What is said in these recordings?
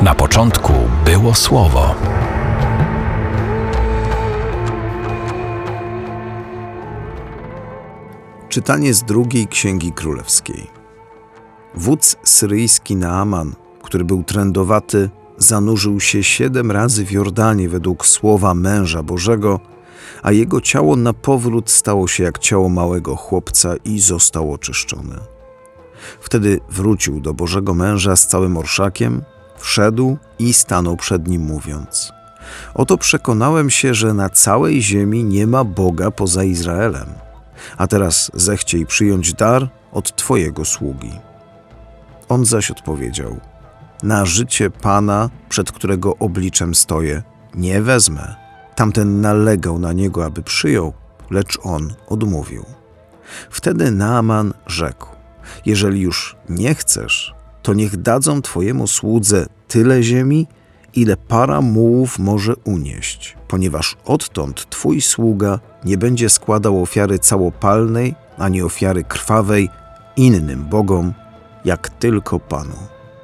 Na początku było Słowo. Czytanie z drugiej Księgi Królewskiej. Wódz syryjski Naaman, który był trędowaty, zanurzył się 7 razy w Jordanie według słowa męża Bożego, a jego ciało na powrót stało się jak ciało małego chłopca i zostało oczyszczone. Wtedy wrócił do Bożego męża z całym orszakiem, wszedł i stanął przed nim mówiąc: oto przekonałem się, że na całej ziemi nie ma Boga poza Izraelem, a teraz zechciej przyjąć dar od Twojego sługi. On zaś odpowiedział: na życie Pana, przed którego obliczem stoję, nie wezmę. Tamten nalegał na niego, aby przyjął, lecz on odmówił. Wtedy Naaman rzekł: jeżeli już nie chcesz, to niech dadzą Twojemu słudze tyle ziemi, ile para mułów może unieść, ponieważ odtąd Twój sługa nie będzie składał ofiary całopalnej, ani ofiary krwawej innym bogom, jak tylko Panu.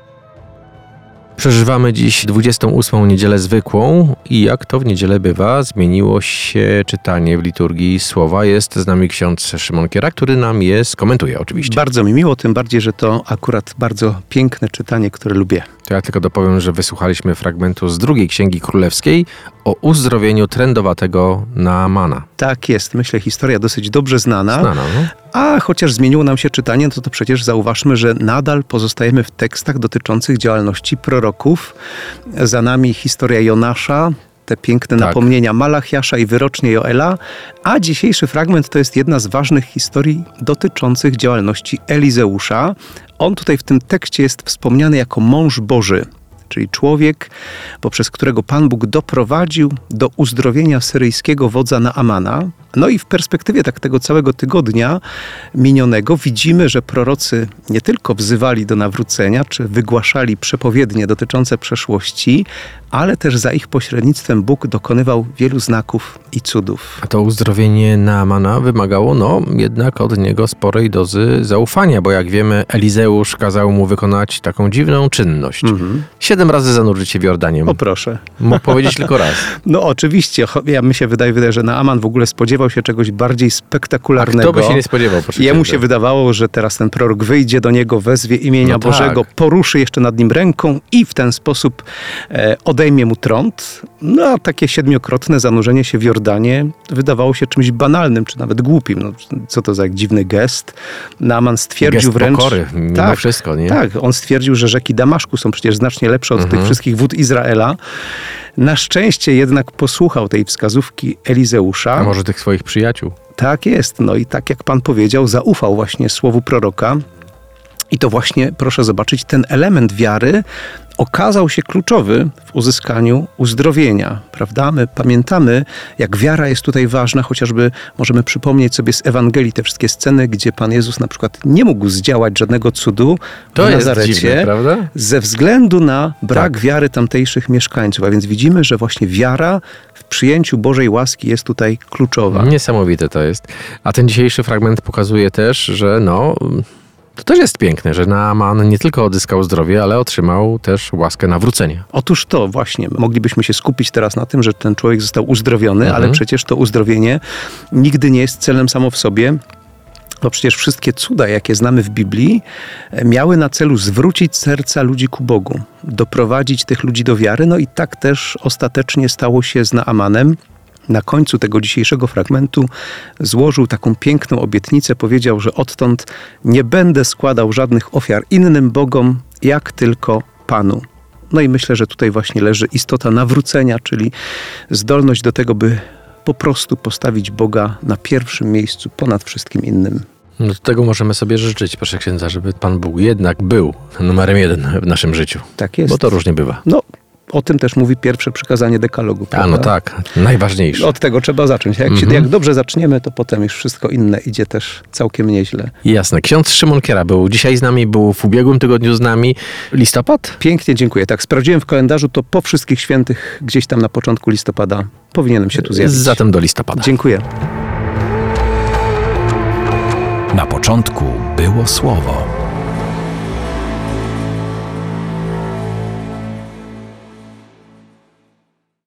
Przeżywamy dziś 28. niedzielę zwykłą i jak to w niedzielę bywa, zmieniło się czytanie w liturgii słowa. Jest z nami ksiądz Szymon Kiera, który nam je skomentuje oczywiście. Bardzo mi miło, tym bardziej, że to akurat bardzo piękne czytanie, które lubię. To ja tylko dopowiem, że wysłuchaliśmy fragmentu z drugiej Księgi Królewskiej o uzdrowieniu trędowatego Naamana. Tak jest, myślę, historia dosyć dobrze znana. No. A chociaż zmieniło nam się czytanie, to przecież zauważmy, że nadal pozostajemy w tekstach dotyczących działalności proroków. Za nami historia Jonasza, te piękne napomnienia Malachiasza i wyrocznie Joela, a dzisiejszy fragment to jest jedna z ważnych historii dotyczących działalności Elizeusza. On tutaj w tym tekście jest wspomniany jako mąż Boży, czyli człowiek, poprzez którego Pan Bóg doprowadził do uzdrowienia syryjskiego wodza Naamana. No i w perspektywie tego całego tygodnia minionego widzimy, że prorocy nie tylko wzywali do nawrócenia, czy wygłaszali przepowiednie dotyczące przeszłości, ale też za ich pośrednictwem Bóg dokonywał wielu znaków i cudów. A to uzdrowienie Naamana wymagało jednak od niego sporej dozy zaufania, bo jak wiemy, Elizeusz kazał mu wykonać taką dziwną czynność. 7 razy zanurzyć się w Jordanie. O proszę. Mógł powiedzieć tylko raz. No oczywiście, mi się wydaje, że Naaman w ogóle spodziewał się czegoś bardziej spektakularnego. A kto by się nie spodziewał? Jemu się wydawało, że teraz ten prorok wyjdzie do niego, wezwie imienia Bożego, poruszy jeszcze nad nim ręką i w ten sposób odejmie mu trąd. No a takie 7-krotne zanurzenie się w Jordanie wydawało się czymś banalnym, czy nawet głupim. No, co to za dziwny gest. Naaman stwierdził gest wręcz... pokory, mimo wszystko, nie? Tak, on stwierdził, że rzeki Damaszku są przecież znacznie lepsze od tych wszystkich wód Izraela. Na szczęście jednak posłuchał tej wskazówki Elizeusza. A może tych swoich przyjaciół? Tak jest. No i tak jak Pan powiedział, zaufał właśnie słowu proroka. I to właśnie, proszę zobaczyć, ten element wiary okazał się kluczowy w uzyskaniu uzdrowienia, prawda? My pamiętamy, jak wiara jest tutaj ważna, chociażby możemy przypomnieć sobie z Ewangelii te wszystkie sceny, gdzie Pan Jezus na przykład nie mógł zdziałać żadnego cudu w Nazarecie, jest dziwne, prawda? Ze względu na brak wiary tamtejszych mieszkańców. A więc widzimy, że właśnie wiara w przyjęciu Bożej łaski jest tutaj kluczowa. Niesamowite to jest. A ten dzisiejszy fragment pokazuje też, że to też jest piękne, że Naaman nie tylko odzyskał zdrowie, ale otrzymał też łaskę nawrócenia. Otóż to właśnie. Moglibyśmy się skupić teraz na tym, że ten człowiek został uzdrowiony, ale przecież to uzdrowienie nigdy nie jest celem samo w sobie. Bo przecież wszystkie cuda, jakie znamy w Biblii, miały na celu zwrócić serca ludzi ku Bogu, doprowadzić tych ludzi do wiary. No i tak też ostatecznie stało się z Naamanem. Na końcu tego dzisiejszego fragmentu złożył taką piękną obietnicę, powiedział, że odtąd nie będę składał żadnych ofiar innym bogom, jak tylko Panu. No i myślę, że tutaj właśnie leży istota nawrócenia, czyli zdolność do tego, by po prostu postawić Boga na pierwszym miejscu ponad wszystkim innym. Do tego możemy sobie życzyć, proszę księdza, żeby Pan Bóg jednak był numerem 1 w naszym życiu. Tak jest. Bo to różnie bywa. O tym też mówi pierwsze przykazanie dekalogu. Prawda? Tak, najważniejsze. Od tego trzeba zacząć. Jak dobrze zaczniemy, to potem już wszystko inne idzie też całkiem nieźle. Jasne. Ksiądz Szymon Kiera był dzisiaj z nami, był w ubiegłym tygodniu z nami. Listopad? Pięknie, dziękuję. Tak, sprawdziłem w kalendarzu, to po wszystkich świętych gdzieś tam na początku listopada powinienem się tu zjawić. Zatem do listopada. Dziękuję. Na początku było Słowo.